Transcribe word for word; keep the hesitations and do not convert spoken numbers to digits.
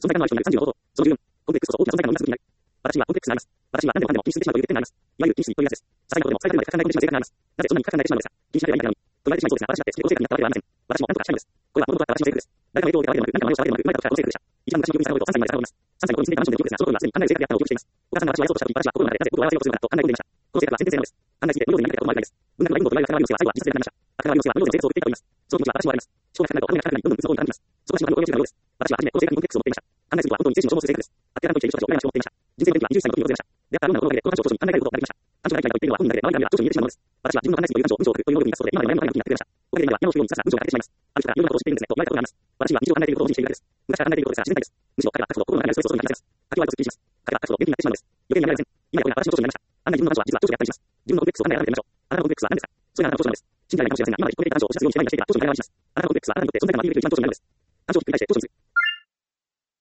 存在感のある人になるさんじゅうの方法。そのじゅうよん、コンプレックスこそ大きな存在感の生み出す武器になる。私はコンプレックスがあります。私は何でもかんでも禁止してしまうという欠点があります。いわゆる禁止というやつです。些細なことでも最大まで書かないことにしまう性格があります。なぜそんなに書かないでしまうのですか。禁止なんてないんだろう。と言われてしまいそうですが、私だってそれほど性格になったわけではありません。私も何とかしたいのです。これは元々あった私の性格です。誰かの影響を受けたわけでもなく、何かの真似をしたわけでもなく、生まれた時からこの性格でした。一番昔の記憶に遡るとさんさいまで遡ります。さんさいの頃に死んでいたマンションでの記憶ですが、その頃はすでにかなり性格であったのを記憶しています。お母さんが私をよそとした時、私はこの性格であったと愛そうとしていたと考えていました。この性格は先天性なのです。あんなにできました。この性格は先天性なのです。考えすぎて無用でになっていたこともあるからです。文学が陰謀と言われる赤川陽生は最後は自殺で亡くなりました。赤川陽生は無用の性格を言っていたと言います。その気持ちは私もあります。思考が深くなると頭が深くなり、どんどん鬱の方に感じます。そこが私の感動を強くなるようです。私は初めこの性格にコンプレックスを持っていました。考えすぎとは本当に精神を消耗する性格です。あってからの生きる人たちを羨ましく思っていました。人生の転機はにじゅっさいの時に訪れました。出会ったある女の子のおかげでこの感情を長所に考えられることができました。感情がないというのは本人だけで、周りから見れば長所に見えてしまうのです。私は自分の考えすぎという感情を文章を書くという能力になったそうで、今では悩むことがなくなってくれました。おかげで今は山の不要にささ文章が書けてしまいます。ある人からいろんなことを知っているんですねと言われたことがあります。私は日常考えていることを文字にしているだけです。昔から考えていることですから自然体です。むしろ彼が書くほど心の中にあるストレスを外に話せます。書き終わるとすっきりします。彼が書くほど元気になってしまうのです。余計にやめられません。今やこれが私の長所になりました。案外自分の短所は実は長所であったりします。自分のコンプレックスを考え改めてみましょう。あなたのコンプレックスは何ですか。それがあなたの長所なのです。信じられないかもしれませんが、今まで聞こえていた短所を押し出すようにしてないんだしていた長所に変えられます。あなたのコンプレックスはあなたにとって存在感のあふれる一番長所になるのです。感情をひっくり返して長所にする。